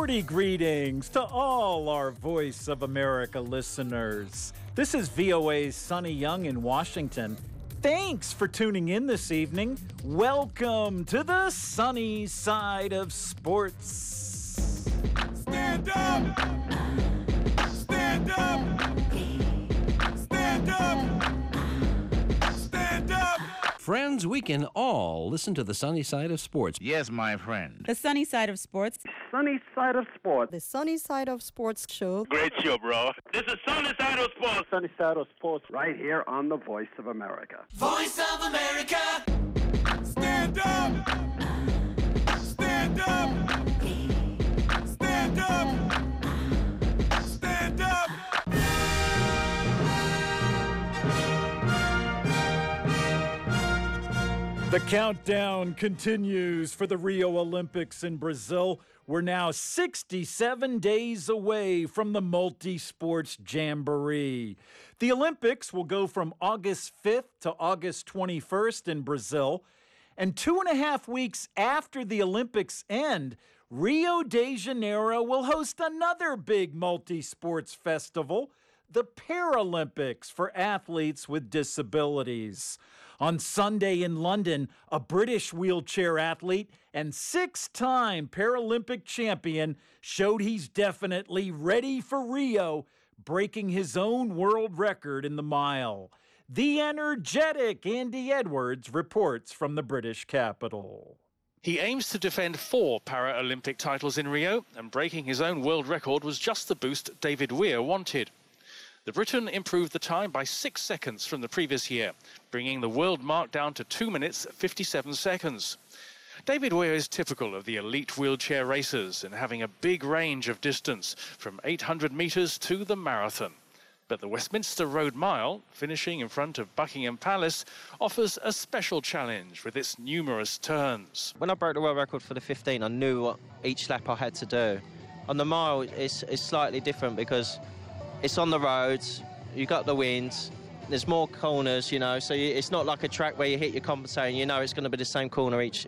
Sporty greetings to all our Voice of America listeners. This is VOA's Sonny Young in Washington. Thanks for tuning in this evening. Welcome to the sunny side of sports. Stand up! Stand up! Stand up! Stand up! Friends, we can all listen to the sunny side of sports. Yes, my friend. The sunny side of sports. Sunny side of sports. The Sunny Side of Sports show. Great show, bro. This is Sunny Side of Sports. Sunny side of sports. Right here on the Voice of America. Voice of America! Stand up! Stand up! Stand up! Stand up! The countdown continues for the Rio Olympics in Brazil. We're now 67 days away from the multi-sports jamboree. The Olympics will go from August 5th to August 21st in Brazil. And 2.5 weeks after the Olympics end, Rio de Janeiro will host another big multi-sports festival, the Paralympics for athletes with disabilities. On Sunday in London, a British wheelchair athlete and 6-time Paralympic champion showed he's definitely ready for Rio, breaking his own world record in the mile. The energetic Andy Edwards reports from the British capital. He aims to defend 4 Paralympic titles in Rio, and breaking his own world record was just the boost David Weir wanted. The Briton improved the time by 6 seconds from the previous year, bringing the world mark down to 2 minutes 57 seconds. David Weir is typical of the elite wheelchair racers and having a big range of distance from 800 metres to the marathon. But the Westminster Road Mile, finishing in front of Buckingham Palace, offers a special challenge with its numerous turns. When I broke the world record for the 15, I knew what each lap I had to do. On the mile, it's slightly different because it's on the roads, you got the wind, there's more corners, so it's not like a track where you hit your compensator, it's going to be the same corner each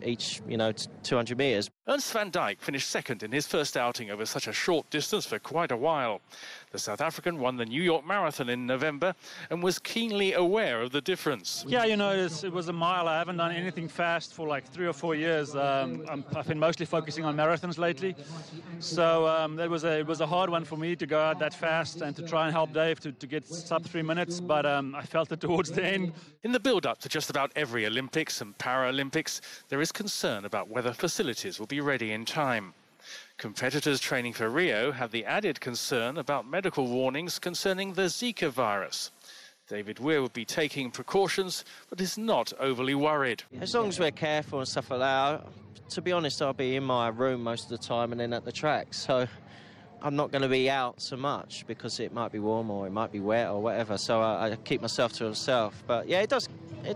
200 metres. Ernst van Dijk finished second in his first outing over such a short distance for quite a while. The South African won the New York Marathon in November and was keenly aware of the difference. Yeah, it was a mile. I haven't done anything fast for like 3 or 4 years. I've been mostly focusing on marathons lately. So it was a hard one for me to go out that fast and to try and help Dave to get sub 3 minutes, but I felt it towards the end. In the build-up to just about every Olympics and Paralympics, there is concern about whether facilities will be ready in time. Competitors training for Rio have the added concern about medical warnings concerning the Zika virus. David Weir will be taking precautions, but is not overly worried. As long as we're careful and stuff like that, to be honest, I'll be in my room most of the time and then at the track. So I'm not going to be out so much because it might be warm or it might be wet or whatever. So I keep myself to myself. But yeah, it does,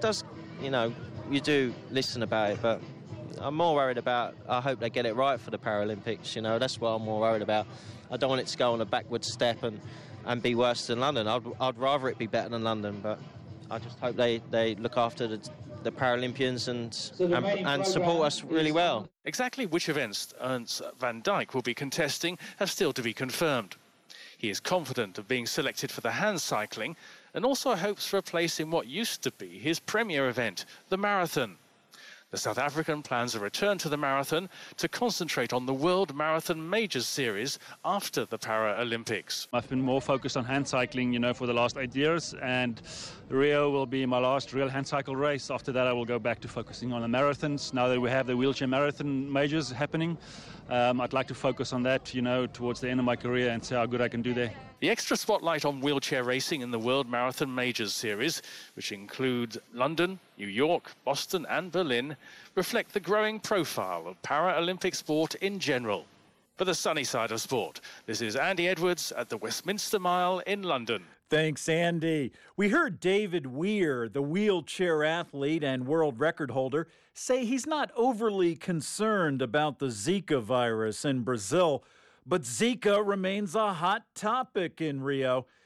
you do listen about it, but I'm more worried about, I hope they get it right for the Paralympics, that's what I'm more worried about. I don't want it to go on a backward step and be worse than London. I'd rather it be better than London, but I just hope they look after the Paralympians and support us really well. Exactly which events Ernst van Dijk will be contesting have still to be confirmed. He is confident of being selected for the hand cycling and also hopes for a place in what used to be his premier event, the marathon. The South African plans a return to the marathon to concentrate on the World Marathon Majors Series after the Paralympics. I've been more focused on hand cycling, for the last 8 years, and Rio will be my last real hand cycle race. After that, I will go back to focusing on the marathons. Now that we have the wheelchair marathon majors happening, I'd like to focus on that, towards the end of my career and see how good I can do there. The extra spotlight on wheelchair racing in the World Marathon Majors Series, which includes London, New York, Boston and Berlin, reflect the growing profile of Paralympic sport in general. For the sunny side of sport, this is Andy Edwards at the Westminster Mile in London. Thanks, Andy. We heard David Weir, the wheelchair athlete and world record holder, say he's not overly concerned about the Zika virus in Brazil, but Zika remains a hot topic in Rio.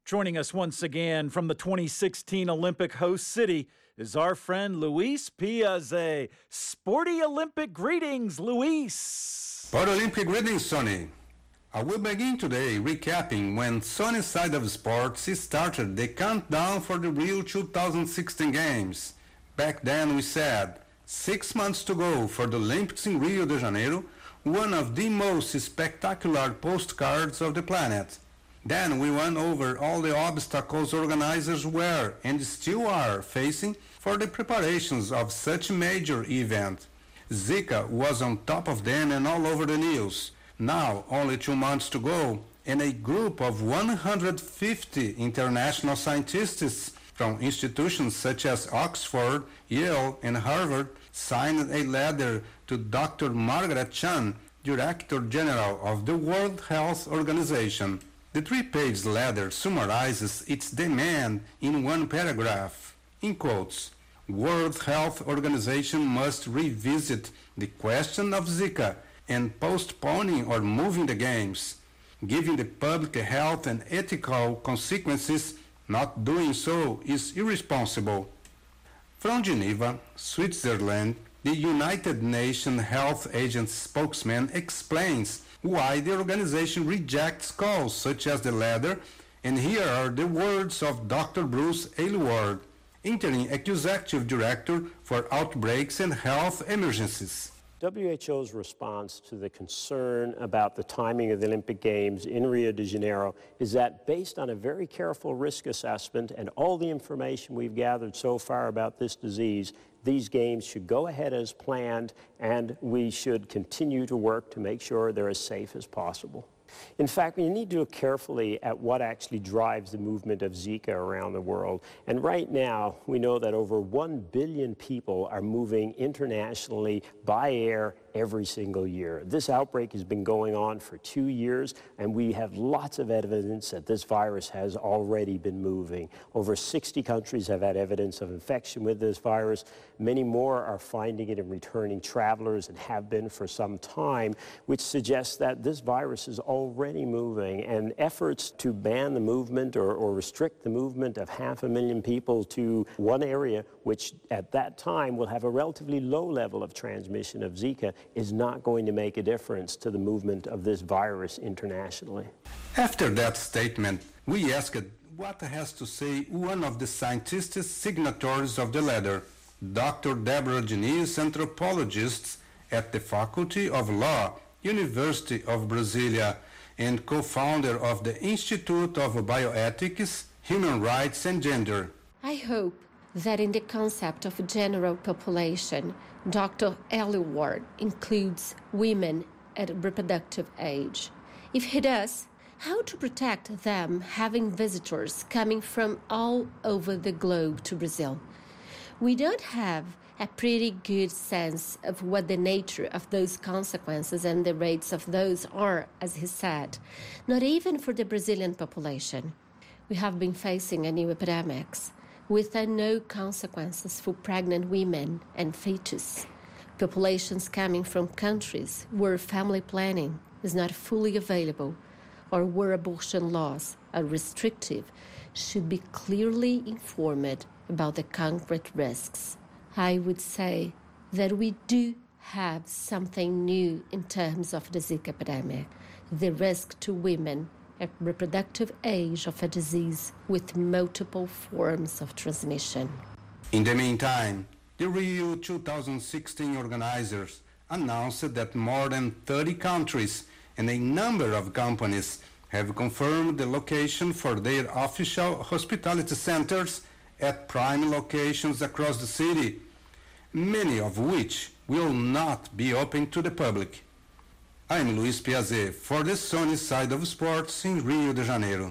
Joining us once again from the 2016 Olympic host city is our friend Luis Piazza. Sporty Olympic greetings, Luis. Sporty Olympic greetings, Sonny. I will begin today recapping when Sonny Side of Sports started the countdown for the Rio 2016 Games. Back then we said, 6 months to go for the Olympics in Rio de Janeiro, one of the most spectacular postcards of the planet. Then we went over all the obstacles organizers were and still are facing for the preparations of such a major event. Zika was on top of them and all over the news. Now, only 2 months to go, and a group of 150 international scientists from institutions such as Oxford, Yale, and Harvard signed a letter to Dr. Margaret Chan, Director General of the World Health Organization. The 3-page letter summarizes its demand in one paragraph. In quotes, World Health Organization must revisit the question of Zika and postponing or moving the Games. Given the public health and ethical consequences, not doing so is irresponsible. From Geneva, Switzerland, the United Nations Health Agency spokesman explains why the organization rejects calls such as the letter, and here are the words of Dr. Bruce Aylward, interim executive director for outbreaks and health emergencies. WHO's response to the concern about the timing of the Olympic Games in Rio de Janeiro is that based on a very careful risk assessment and all the information we've gathered so far about this disease, these games should go ahead as planned, and we should continue to work to make sure they're as safe as possible. In fact, we need to look carefully at what actually drives the movement of Zika around the world. And right now, we know that over 1 billion people are moving internationally by air every single year. This outbreak has been going on for 2 years, and we have lots of evidence that this virus has already been moving. Over 60 countries have had evidence of infection with this virus. Many more are finding it in returning travelers and have been for some time, which suggests that this virus is already moving, and efforts to ban the movement or restrict the movement of 500,000 people to one area, which at that time will have a relatively low level of transmission of Zika, is not going to make a difference to the movement of this virus internationally. After that statement, we asked what has to say one of the scientists signatories of the letter, Dr. Deborah Diniz, anthropologist at the Faculty of Law, University of Brasilia, and co-founder of the Institute of Bioethics, Human Rights and Gender. I hope that in the concept of general population, Dr. Aylward includes women at reproductive age. If he does, how to protect them having visitors coming from all over the globe to Brazil? We don't have a pretty good sense of what the nature of those consequences and the rates of those are, as he said, not even for the Brazilian population. We have been facing a new epidemic with no consequences for pregnant women and fetus. Populations coming from countries where family planning is not fully available or where abortion laws are restrictive should be clearly informed about the concrete risks. I would say that we do have something new in terms of the Zika epidemic, the risk to women at reproductive age of a disease with multiple forms of transmission. In the meantime, the Rio 2016 organizers announced that more than 30 countries and a number of companies have confirmed the location for their official hospitality centers at prime locations across the city, many of which will not be open to the public. I'm Luis Piazza for the Sunny Side of Sports in Rio de Janeiro.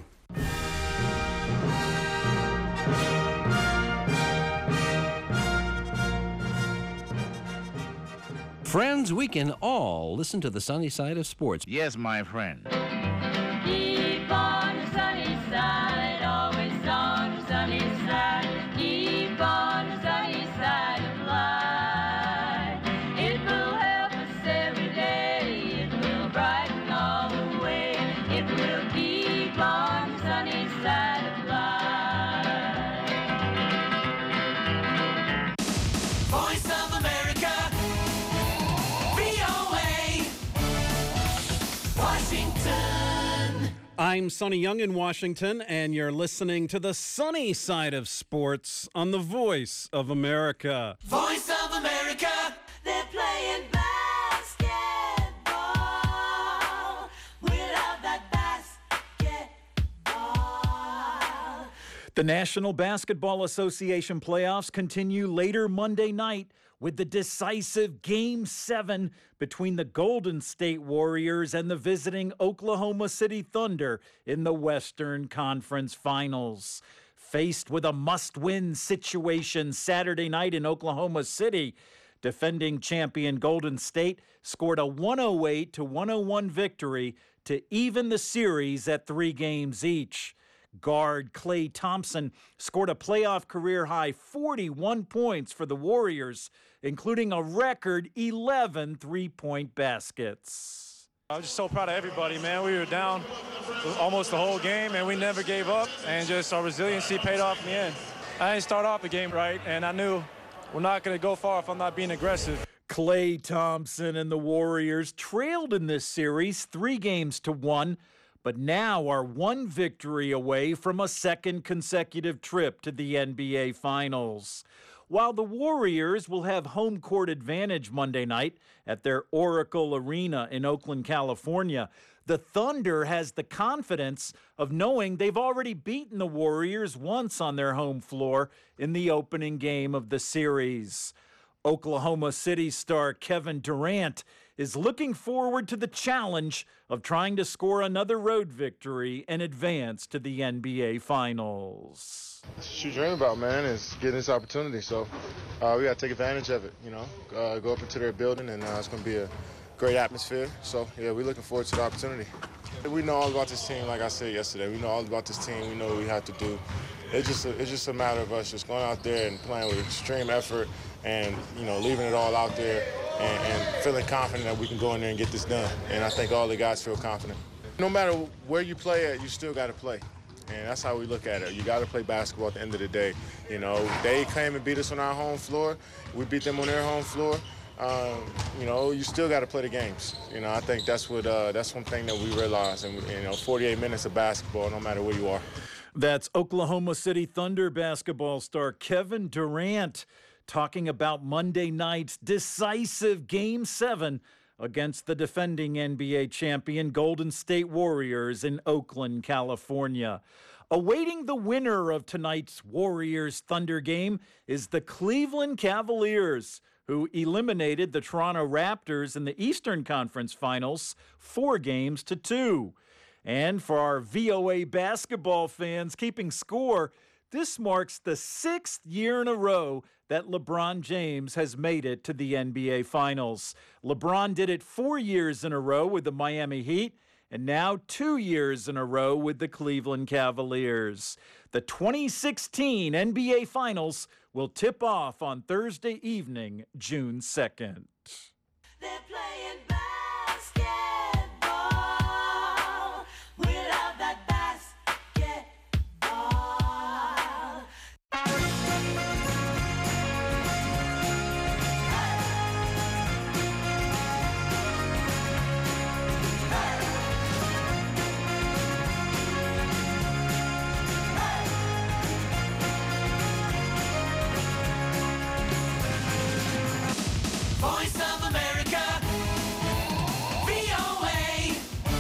Friends, we can all listen to the Sunny Side of Sports. Yes, my friend. Keep on the sunny side, always on the sunny side. Keep on the sunny side of life. It will help us every day. It will brighten all the way. It will keep on the sunny side of I'm Sonny Young in Washington, and you're listening to the sunny side of sports on the Voice of America. Voice of America, they're playing basketball. We love that basketball. The National Basketball Association playoffs continue later Monday night with the decisive Game 7 between the Golden State Warriors and the visiting Oklahoma City Thunder in the Western Conference Finals. Faced with a must-win situation Saturday night in Oklahoma City, defending champion Golden State scored a 108-101 victory to even the series at 3 games each. Guard Klay Thompson scored a playoff career-high 41 points for the Warriors, including a record 11 three-point baskets. I'm just so proud of everybody, man. We were down almost the whole game, and we never gave up, and just our resiliency paid off in the end. I didn't start off the game right, and I knew we're not going to go far if I'm not being aggressive. Klay Thompson and the Warriors trailed in this series 3-1, but now are 1 victory away from a second consecutive trip to the NBA Finals. While the Warriors will have home court advantage Monday night at their Oracle Arena in Oakland, California, the Thunder has the confidence of knowing they've already beaten the Warriors once on their home floor in the opening game of the series. Oklahoma City star Kevin Durant is looking forward to the challenge of trying to score another road victory and advance to the NBA Finals. That's what you dream about, man, is getting this opportunity. So we got to take advantage of it, go up into their building, and it's going to be a great atmosphere. So, yeah, we're looking forward to the opportunity. We know all about this team, like I said yesterday. We know all about this team. We know what we have to do. It's just a matter of us just going out there and playing with extreme effort and, leaving it all out there and feeling confident that we can go in there and get this done. And I think all the guys feel confident. No matter where you play at, you still got to play. And that's how we look at it. You got to play basketball at the end of the day. They came and beat us on our home floor. We beat them on their home floor. You still got to play the games. I think that's one thing that we realize. And 48 minutes of basketball, no matter where you are. That's Oklahoma City Thunder basketball star Kevin Durant talking about Monday night's decisive Game 7 against the defending NBA champion Golden State Warriors in Oakland, California. Awaiting the winner of tonight's Warriors-Thunder game is the Cleveland Cavaliers, who eliminated the Toronto Raptors in the Eastern Conference Finals 4-2. And for our VOA basketball fans keeping score, this marks the 6th year in a row that LeBron James has made it to the NBA Finals. LeBron did it 4 years in a row with the Miami Heat, and now 2 years in a row with the Cleveland Cavaliers. The 2016 NBA Finals will tip off on Thursday evening, June 2nd. They're playing basketball. We love that basketball. Voice of America, VOA,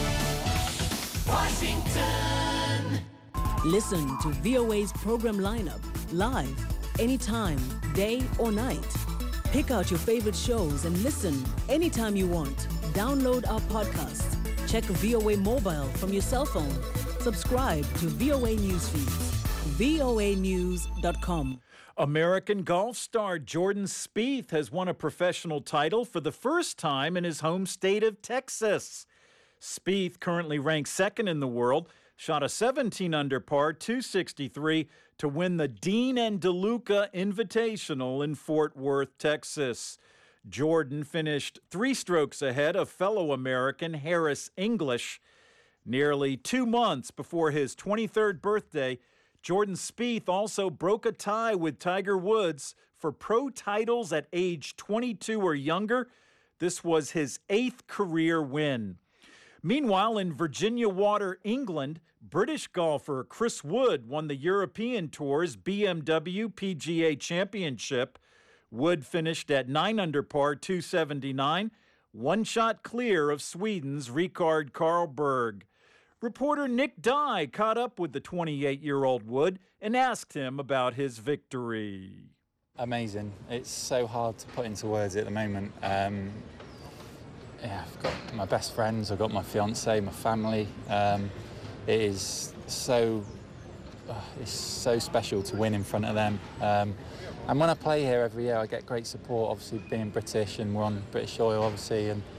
Washington. Listen to VOA's program lineup live, anytime, day or night. Pick out your favorite shows and listen anytime you want. Download our podcasts. Check VOA mobile from your cell phone. Subscribe to VOA News feeds. voanews.com. American golf star Jordan Spieth has won a professional title for the first time in his home state of Texas. Spieth, currently ranked second in the world, shot a 17 under par 263 to win the Dean and DeLuca Invitational in Fort Worth, Texas. Jordan finished 3 strokes ahead of fellow American Harris English. Nearly 2 months before his 23rd birthday, Jordan Spieth also broke a tie with Tiger Woods for pro titles at age 22 or younger. This was his 8th career win. Meanwhile, in Virginia Water, England, British golfer Chris Wood won the European Tour's BMW PGA Championship. Wood finished at 9 under par, 279, one shot clear of Sweden's Rikard Karlberg. Reporter Nick Dye caught up with the 28-year-old Wood and asked him about his victory. Amazing. It's so hard to put into words at the moment. I've got my best friends, I've got my fiancée, my family. It is so, it's so special to win in front of them. And when I play here every year, I get great support, obviously being British, and we're on British soil, obviously. And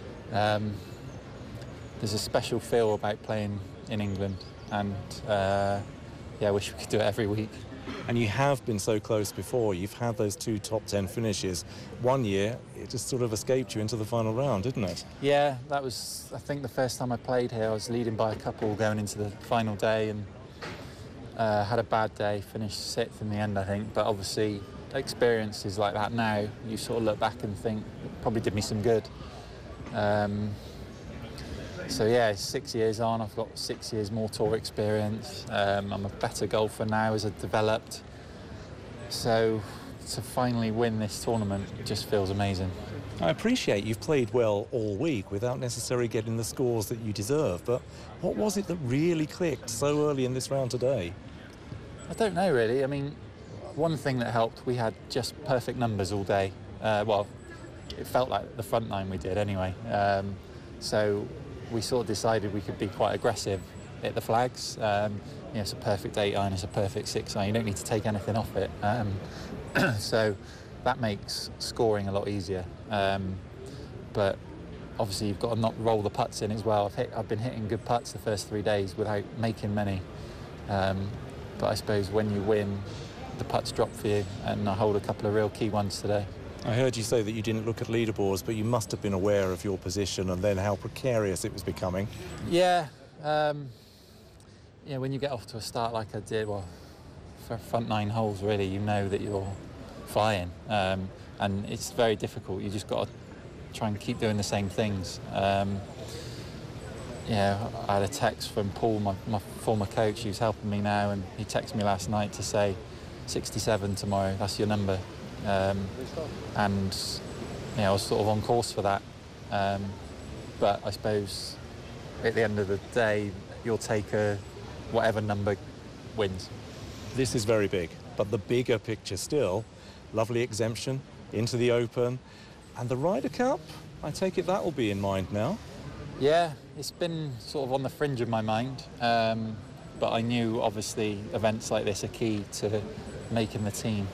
there's a special feel about playing in England. And I wish we could do it every week. And you have been so close before. You've had those 2 top 10 finishes. One year, it just sort of escaped you into the final round, didn't it? Yeah, that was, I think, the first time I played here. I was leading by a couple going into the final day and had a bad day, finished 6th in the end, I think. But obviously, experiences like that now, you sort of look back and think, it probably did me some good. So yeah, 6 years on, I've got 6 years more tour experience. I'm a better golfer now as I've developed. So to finally win this tournament just feels amazing. I appreciate you've played well all week without necessarily getting the scores that you deserve, but what was it that really clicked so early in this round today? I don't know really. I mean, one thing that helped, we had just perfect numbers all day. Well, it felt like the front nine we did anyway. So we sort of decided we could be quite aggressive at the flags. It's a perfect 8 iron, it's a perfect 6 iron. You don't need to take anything off it. So that makes scoring a lot easier. But obviously you've got to not roll the putts in as well. I've been hitting good putts the first 3 days without making many. But I suppose when you win, the putts drop for you, and I hold a couple of real key ones today. I heard you say that you didn't look at leaderboards, but you must have been aware of your position and then how precarious it was becoming. Yeah, when you get off to a start like I did, well, for front 9 holes really, you know that you're flying, and it's very difficult. You just got to try and keep doing the same things. I had a text from Paul, my former coach, who's helping me now, and he texted me last night to say 67 tomorrow, that's your number. And I was sort of on course for that. But I suppose at the end of the day, you'll take whatever number wins. This is very big, but the bigger picture still, lovely exemption into the Open. And the Ryder Cup, I take it that will be in mind now? Yeah, it's been sort of on the fringe of my mind. But I knew, obviously, events like this are key to making the team.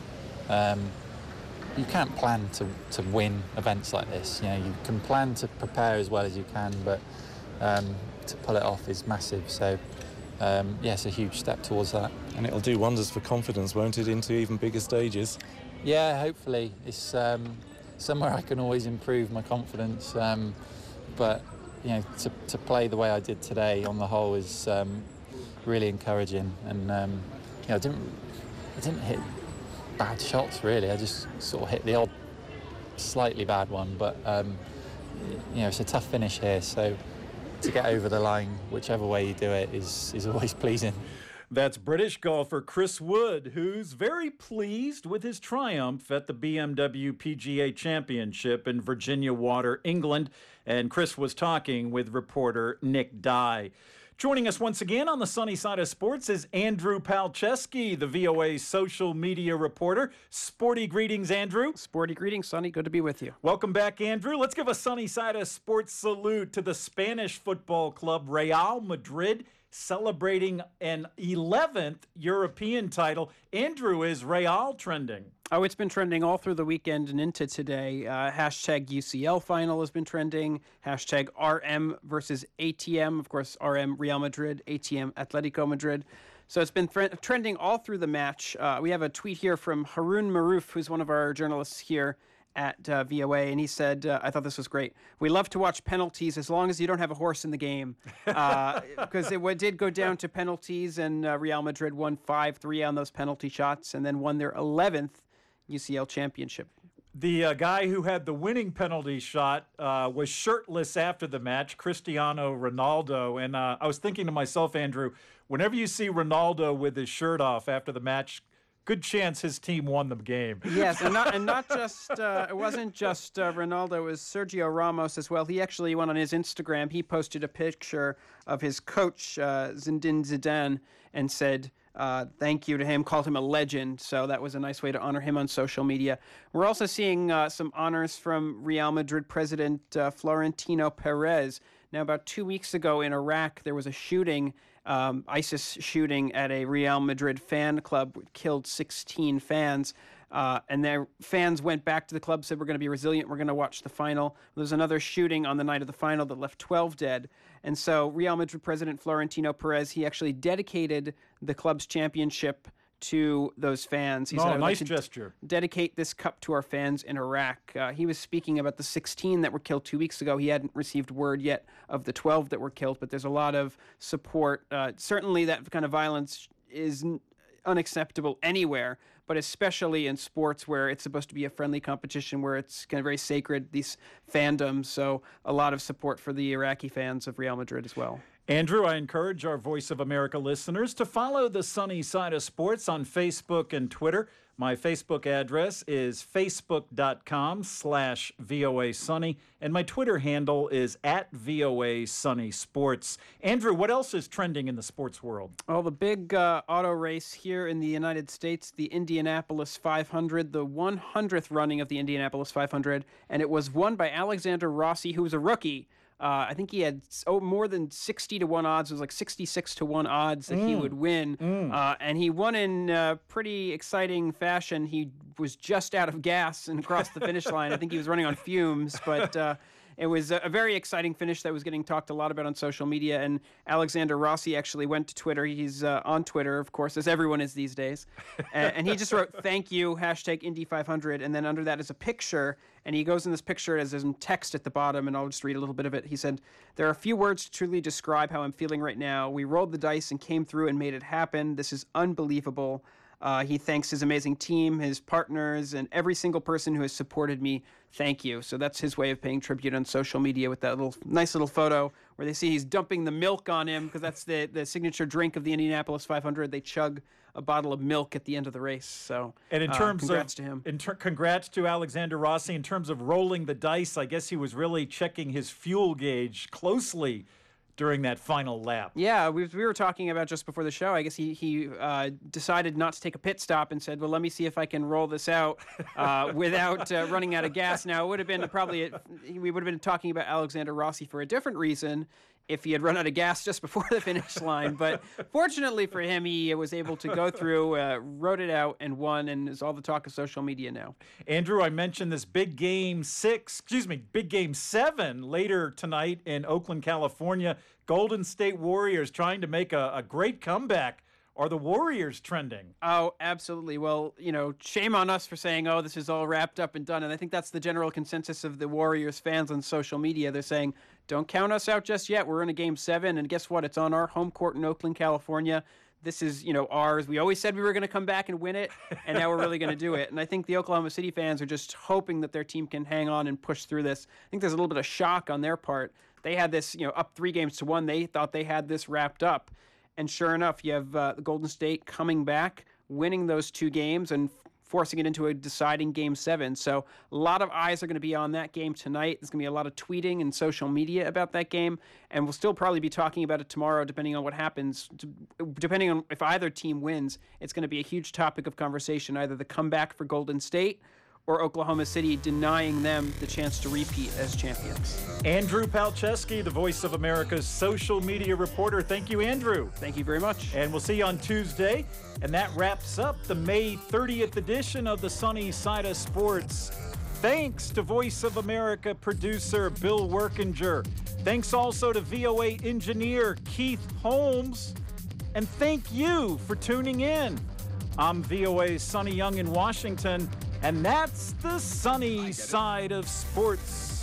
You can't plan to win events like this. You can plan to prepare as well as you can, but to pull it off is massive. So, it's a huge step towards that. And it'll do wonders for confidence, won't it, into even bigger stages? Yeah, hopefully. It's somewhere I can always improve my confidence. But, to play the way I did today on the whole is really encouraging. And, I didn't hit bad shots really. I just sort of hit the odd slightly bad one, but it's a tough finish here, so to get over the line whichever way you do it is always pleasing. That's British golfer Chris Wood, who's very pleased with his triumph at the BMW PGA Championship in Virginia Water, England, and Chris was talking with reporter Nick Dye. Joining us once again on the sunny side of sports is Andrew Palczewski, the VOA's social media reporter. Sporty greetings, Andrew. Sporty greetings, Sonny. Good to be with you. Welcome back, Andrew. Let's give a sunny side of sports salute to the Spanish football club Real Madrid, celebrating an 11th European title. Andrew, is Real trending? Oh, it's been trending all through the weekend and into today. Hashtag UCL final has been trending. Hashtag RM versus ATM. Of course, RM Real Madrid, ATM Atletico Madrid. So it's been trending all through the match. We have a tweet here from Haroon Maroof, who's one of our journalists here at VOA, and he said, I thought this was great. We love to watch penalties as long as you don't have a horse in the game. Because it did go down to penalties, and Real Madrid won 5-3 on those penalty shots, and then won their 11th UCL championship. The guy who had the winning penalty shot was shirtless after the match, Cristiano Ronaldo. And I was thinking to myself, Andrew, whenever you see Ronaldo with his shirt off after the match, good chance his team won the game. Yes, and not just it wasn't just Ronaldo. It was Sergio Ramos as well. He actually went on his Instagram. He posted a picture of his coach Zinedine Zidane and said thank you to him, called him a legend. So that was a nice way to honor him on social media. We're also seeing some honors from Real Madrid president Florentino Perez. Now, about 2 weeks ago in Iraq, there was a shooting, ISIS shooting at a Real Madrid fan club, killed 16 fans. And their fans went back to the club, said, we're going to be resilient, we're going to watch the final. There's another shooting on the night of the final that left 12 dead. And so Real Madrid president Florentino Perez, he actually dedicated the club's championship to those fans. He said, I would nice like to gesture. Dedicate this cup to our fans in Iraq. He was speaking about the 16 that were killed 2 weeks ago. He hadn't received word yet of the 12 that were killed, but there's a lot of support. Certainly that kind of violence is unacceptable anywhere, but especially in sports where it's supposed to be a friendly competition, where it's kind of very sacred, these fandoms. So a lot of support for the Iraqi fans of Real Madrid as well. Andrew, I encourage our Voice of America listeners to follow the Sunny Side of Sports on Facebook and Twitter. My Facebook address is facebook.com/VOA Sunny, and my Twitter handle is @VOA Sunny Sports. Andrew, what else is trending in the sports world? Oh, the big auto race here in the United States, the Indianapolis 500, the 100th running of the Indianapolis 500, and it was won by Alexander Rossi, who was a rookie. I think he had more than 60 to 1 odds. It was like 66 to 1 odds that he would win. And he won in pretty exciting fashion. He was just out of gas and crossed the finish line. I think he was running on fumes, but it was a very exciting finish that was getting talked a lot about on social media. And Alexander Rossi actually went to Twitter. He's on Twitter, of course, as everyone is these days. And he just wrote, "Thank you, #Indy500." And then under that is a picture. And he goes in this picture as there's some text at the bottom, and I'll just read a little bit of it. He said, "There are a few words to truly describe how I'm feeling right now. We rolled the dice and came through and made it happen. This is unbelievable." He thanks his amazing team, his partners, and every single person who has supported me. Thank you. So that's his way of paying tribute on social media with that nice little photo where they see he's dumping the milk on him, because that's the signature drink of the Indianapolis 500. They chug a bottle of milk at the end of the race. So, and in terms congrats to him. Congrats to Alexander Rossi. In terms of rolling the dice, I guess he was really checking his fuel gauge closely during that final lap. Yeah, we were talking about just before the show. I guess he decided not to take a pit stop and said, well, let me see if I can roll this out without running out of gas. Now, it would have been we would have been talking about Alexander Rossi for a different reason if he had run out of gas just before the finish line. But fortunately for him, he was able to go through, wrote it out, and won, and is all the talk of social media now. Andrew, I mentioned this big game 7 later tonight in Oakland, California. Golden State Warriors trying to make a great comeback. Are the Warriors trending? Oh, absolutely. Well, shame on us for saying, oh, this is all wrapped up and done. And I think that's the general consensus of the Warriors fans on social media. They're saying, don't count us out just yet. We're in a game 7. And guess what? It's on our home court in Oakland, California. This is, ours. We always said we were going to come back and win it, and now we're really going to do it. And I think the Oklahoma City fans are just hoping that their team can hang on and push through this. I think there's a little bit of shock on their part. They had this, up 3-1. They thought they had this wrapped up. And sure enough, you have the Golden State coming back, winning those 2 games, and forcing it into a deciding Game 7. So a lot of eyes are going to be on that game tonight. There's going to be a lot of tweeting and social media about that game, and we'll still probably be talking about it tomorrow, depending on what happens. Depending on if either team wins, it's going to be a huge topic of conversation, either the comeback for Golden State or Oklahoma City denying them the chance to repeat as champions. Andrew Palczewski, the Voice of America's social media reporter. Thank you, Andrew. Thank you very much. And we'll see you on Tuesday. And that wraps up the May 30th edition of the Sunny Side of Sports. Thanks to Voice of America producer Bill Workinger. Thanks also to VOA engineer Keith Holmes. And thank you for tuning in. I'm VOA's Sonny Young in Washington. And that's the Sunny Side of Sports.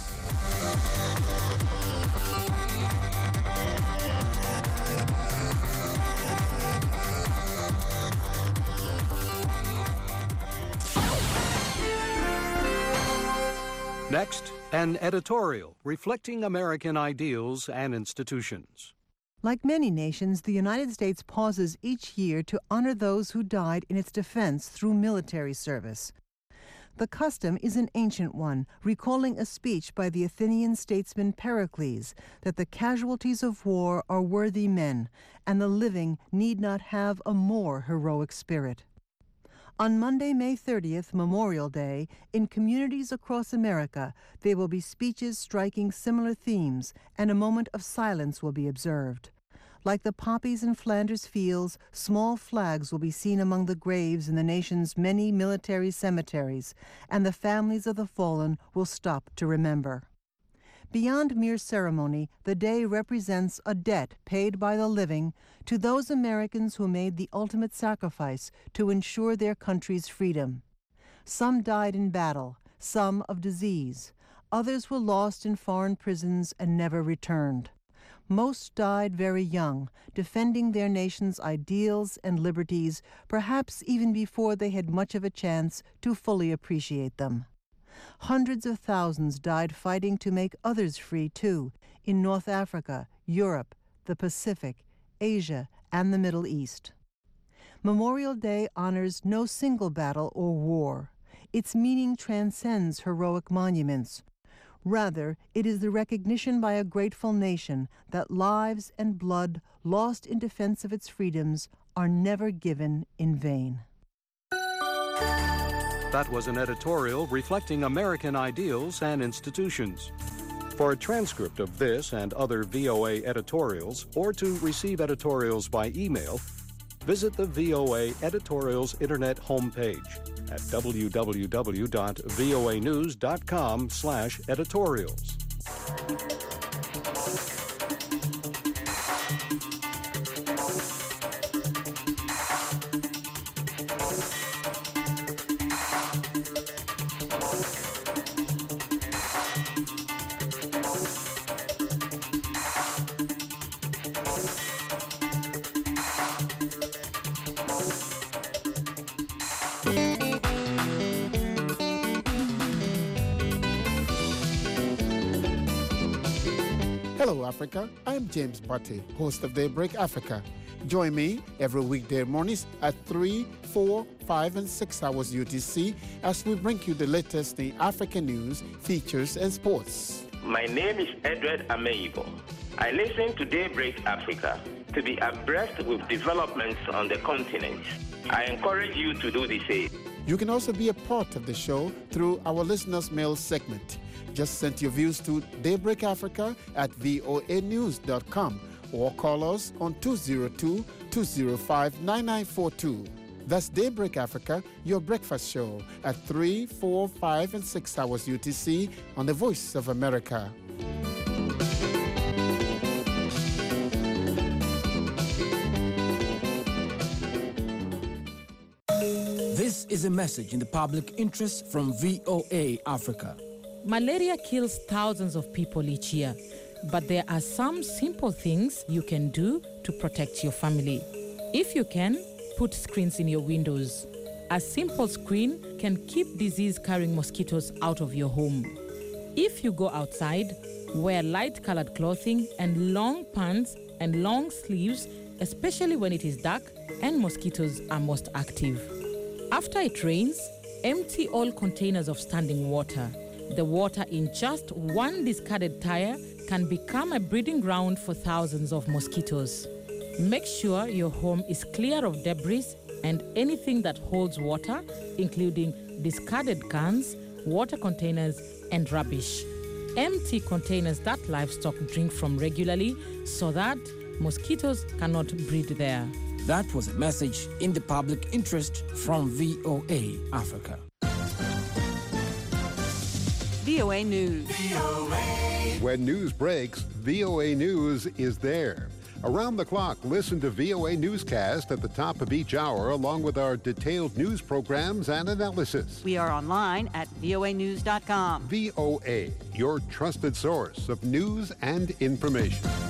Next, an editorial reflecting American ideals and institutions. Like many nations, the United States pauses each year to honor those who died in its defense through military service. The custom is an ancient one, recalling a speech by the Athenian statesman Pericles that the casualties of war are worthy men, and the living need not have a more heroic spirit. On Monday, May 30th, Memorial Day, in communities across America, there will be speeches striking similar themes, and a moment of silence will be observed. Like the poppies in Flanders fields, small flags will be seen among the graves in the nation's many military cemeteries, and the families of the fallen will stop to remember. Beyond mere ceremony, the day represents a debt paid by the living to those Americans who made the ultimate sacrifice to ensure their country's freedom. Some died in battle, some of disease. Others were lost in foreign prisons and never returned. Most died very young, defending their nation's ideals and liberties, perhaps even before they had much of a chance to fully appreciate them. Hundreds of thousands died fighting to make others free, too, in North Africa, Europe, the Pacific, Asia, and the Middle East. Memorial Day honors no single battle or war. Its meaning transcends heroic monuments. Rather, it is the recognition by a grateful nation that lives and blood lost in defense of its freedoms are never given in vain. That was an editorial reflecting American ideals and institutions. For a transcript of this and other VOA editorials, or to receive editorials by email, visit the VOA Editorials Internet homepage at www.voanews.com/editorials. Hello, Africa. I'm James Butte, host of Daybreak Africa. Join me every weekday mornings at 3, 4, 5, and 6 hours UTC as we bring you the latest in African news, features, and sports. My name is Edward Ameibo. I listen to Daybreak Africa to be abreast with developments on the continent. I encourage you to do the same. You can also be a part of the show through our listeners' mail segment. Just send your views to Daybreak Africa at voanews.com or call us on 202-205-9942. That's Daybreak Africa, your breakfast show at 3, 4, 5, and 6 hours UTC on the Voice of America. This is a message in the public interest from VOA Africa. Malaria kills thousands of people each year, but there are some simple things you can do to protect your family. If you can, put screens in your windows. A simple screen can keep disease-carrying mosquitoes out of your home. If you go outside, wear light-colored clothing and long pants and long sleeves, especially when it is dark and mosquitoes are most active. After it rains, empty all containers of standing water. The water in just one discarded tire can become a breeding ground for thousands of mosquitoes. Make sure your home is clear of debris and anything that holds water, including discarded cans, water containers, and rubbish. Empty containers that livestock drink from regularly so that mosquitoes cannot breed there. That was a message in the public interest from VOA Africa. VOA News. When news breaks, VOA News is there. Around the clock, listen to VOA Newscast at the top of each hour, along with our detailed news programs and analysis. We are online at voanews.com. VOA, your trusted source of news and information.